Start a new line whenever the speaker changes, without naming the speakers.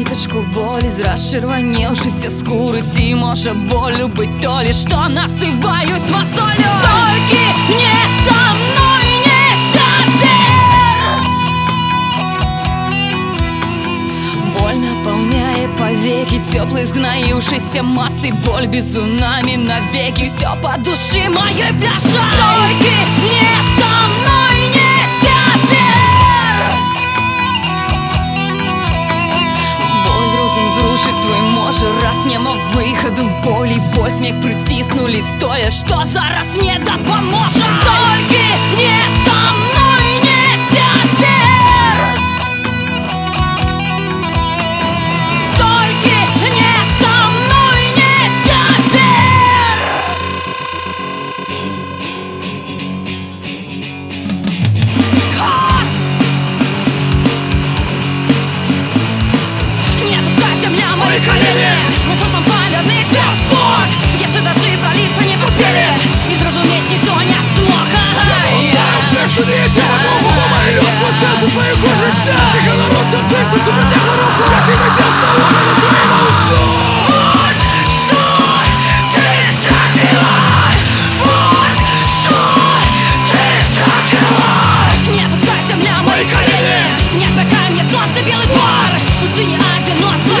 ниточку боль из расчервоневшейся скуры. Ти може болю быть то ли, что насываюсь мозолью. Только не со мной, не теперь. Боль наполняет повеки теплой сгноившейся массой. Боль безумнами навеки, все по душе моей пляша. Только не со мной, не теперь. Боль розум зрушить твой може, раз нема выходу боли. Боль, смех притиснули стоя, что зараз мне допоможет. Только не со мной, не теперь. Только не со мной, не теперь. Не пускай земля мои колени, мы солнцем паленый песок. Я же даже пролиться не успели, и зразуметь никто не смог. Не пускай земля мои колени, не отвлекай мне солнце белый двор. Пустыни одиночества.